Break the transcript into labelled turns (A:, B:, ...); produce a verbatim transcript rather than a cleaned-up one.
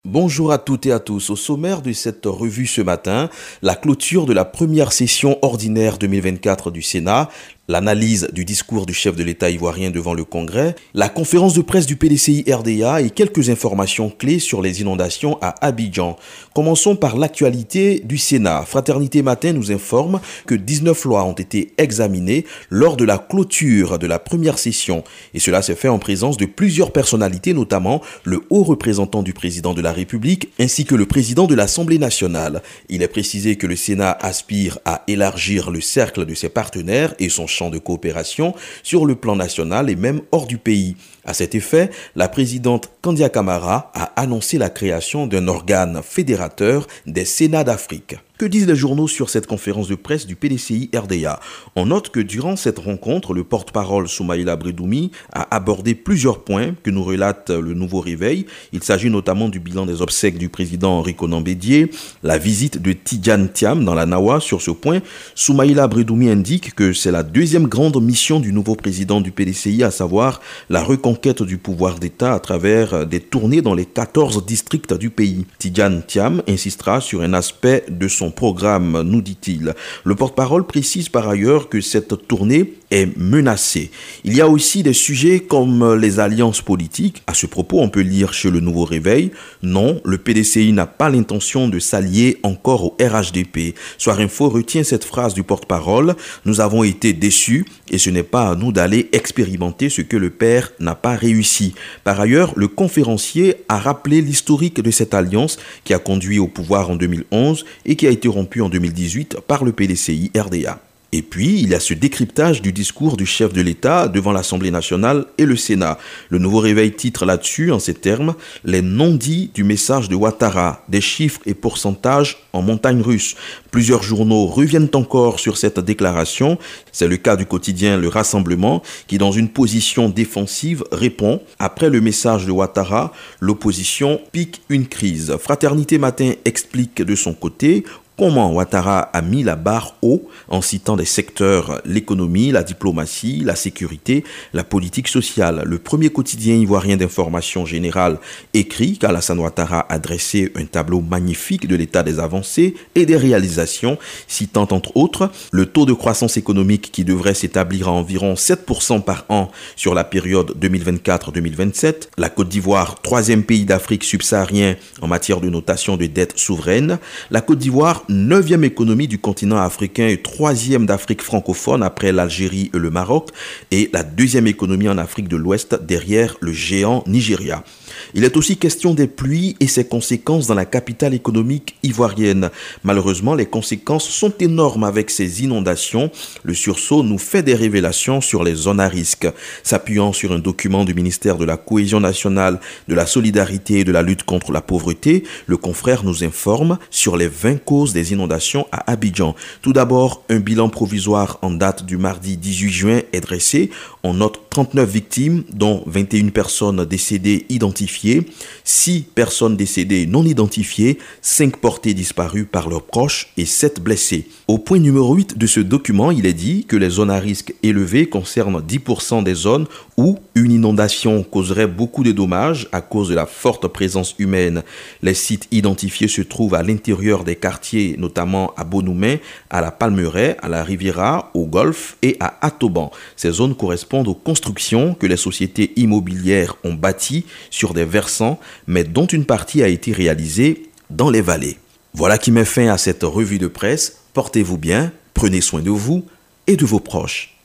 A: Bonjour à toutes et à tous. Au sommaire de cette revue ce matin, la clôture de la première session ordinaire deux mille vingt-quatre du Sénat, l'analyse du discours du chef de l'État ivoirien devant le Congrès, la conférence de presse du P D C I R D A et quelques informations clés sur les inondations à Abidjan. Commençons par l'actualité du Sénat. Fraternité Matin nous informe que dix-neuf lois ont été examinées lors de la clôture de la première session. Et cela s'est fait en présence de plusieurs personnalités, notamment le haut représentant du président de la République ainsi que le président de l'Assemblée nationale. Il est précisé que le Sénat aspire à élargir le cercle de ses partenaires et son champ de coopération sur le plan national et même hors du pays. À cet effet, la présidente Kandia Camara a annoncé la création d'un organe fédérateur des Sénats d'Afrique. Que disent les journaux sur cette conférence de presse du P D C I R D A? On note que durant cette rencontre, le porte-parole Soumaïla Bredoumi a abordé plusieurs points que nous relate le Nouveau Réveil. Il s'agit notamment du bilan des obsèques du président Henri Konan Bédié, la visite de Tidjane Thiam dans la Nawa. Sur ce point, Soumaïla Bredoumi indique que c'est la deuxième grande mission du nouveau président du P D C I, à savoir la reconquête du pouvoir d'État à travers des tournées dans les quatorze districts du pays. Tidjane Thiam insistera sur un aspect de son programme, nous dit-il. Le porte-parole précise par ailleurs que cette tournée est menacée. Il y a aussi des sujets comme les alliances politiques. À ce propos, on peut lire chez le Nouveau Réveil: non, le P D C I n'a pas l'intention de s'allier encore au R H D P. Soir Info retient cette phrase du porte-parole: nous avons été déçus et ce n'est pas à nous d'aller expérimenter ce que le père n'a pas réussi. Par ailleurs, le conférencier a rappelé l'historique de cette alliance qui a conduit au pouvoir en deux mille onze et qui a été rompue en deux mille dix-huit par le P D C I R D A. Et puis, il y a ce décryptage du discours du chef de l'État devant l'Assemblée nationale et le Sénat. Le Nouveau Réveil titre là-dessus, en ces termes, « Les non-dits du message de Ouattara, des chiffres et pourcentages en montagne russe ». Plusieurs journaux reviennent encore sur cette déclaration. C'est le cas du quotidien Le Rassemblement, qui dans une position défensive répond « Après le message de Ouattara, l'opposition pique une crise ». Fraternité Matin explique de son côté comment Ouattara a mis la barre haut en citant des secteurs, l'économie, la diplomatie, la sécurité, la politique sociale. Le premier quotidien ivoirien d'information générale écrit qu'Alassane Ouattara a dressé un tableau magnifique de l'état des avancées et des réalisations, citant entre autres le taux de croissance économique qui devrait s'établir à environ sept pour cent par an sur la période deux mille vingt-quatre deux mille vingt-sept, la Côte d'Ivoire, troisième pays d'Afrique subsaharien en matière de notation de dette souveraine, la Côte d'Ivoire, neuvième économie du continent africain et troisième d'Afrique francophone après l'Algérie et le Maroc, et la deuxième économie en Afrique de l'Ouest derrière le géant Nigeria. Il est aussi question des pluies et ses conséquences dans la capitale économique ivoirienne. Malheureusement, les conséquences sont énormes avec ces inondations. Le sursaut nous fait des révélations sur les zones à risque. S'appuyant sur un document du ministère de la Cohésion nationale, de la solidarité et de la lutte contre la pauvreté, le confrère nous informe sur les vingt causes des inondations à Abidjan. Tout d'abord, un bilan provisoire en date du mardi dix-huit juin est dressé. On note trente-neuf victimes, dont vingt et une personnes décédées identifiées, six personnes décédées non identifiées, cinq portées disparues par leurs proches et sept blessés. Au point numéro huit de ce document, il est dit que les zones à risque élevé concernent dix pour cent des zones où une inondation causerait beaucoup de dommages à cause de la forte présence humaine. Les sites identifiés se trouvent à l'intérieur des quartiers, notamment à Bonoumen, à la Palmeraie, à la Riviera, au Golfe et à Atoban. Ces zones correspondent aux constructions que les sociétés immobilières ont bâties sur des versants, mais dont une partie a été réalisée dans les vallées. Voilà qui met fin à cette revue de presse. Portez-vous bien, prenez soin de vous et de vos proches.